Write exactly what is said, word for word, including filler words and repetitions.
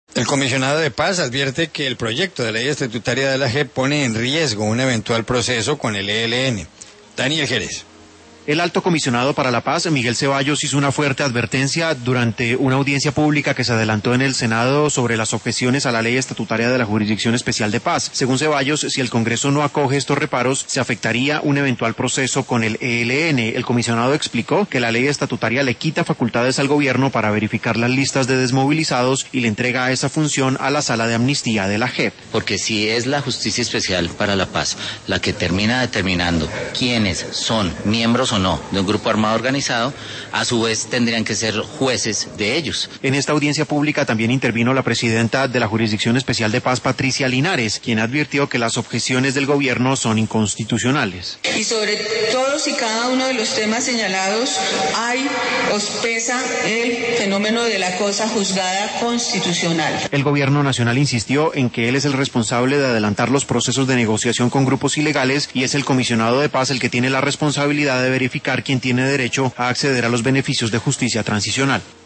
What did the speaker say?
El comisionado de paz advierte que el proyecto de ley estatutaria de la J E P pone en riesgo un eventual proceso con el E L N. Daniel Jerez. El alto comisionado para la paz, Miguel Ceballos, hizo una fuerte advertencia durante una audiencia pública que se adelantó en el Senado sobre las objeciones a la ley estatutaria de la Jurisdicción Especial de Paz. Según Ceballos, si el Congreso no acoge estos reparos, se afectaría un eventual proceso con el E L N. El comisionado explicó que la ley estatutaria le quita facultades al gobierno para verificar las listas de desmovilizados y le entrega esa función a la Sala de Amnistía de la J E P. Porque si es la Justicia Especial para la Paz la que termina determinando quiénes son miembros o no de un grupo armado organizado, a su vez tendrían que ser jueces de ellos. En esta audiencia pública también intervino la presidenta de la Jurisdicción Especial de Paz, Patricia Linares, quien advirtió que las objeciones del gobierno son inconstitucionales. Y sobre todos y cada uno de los temas señalados hay o pesa el fenómeno de la cosa juzgada constitucional. El gobierno nacional insistió en que él es el responsable de adelantar los procesos de negociación con grupos ilegales y es el comisionado de paz el que tiene la responsabilidad de verificar quién tiene derecho a acceder a los beneficios de justicia transicional.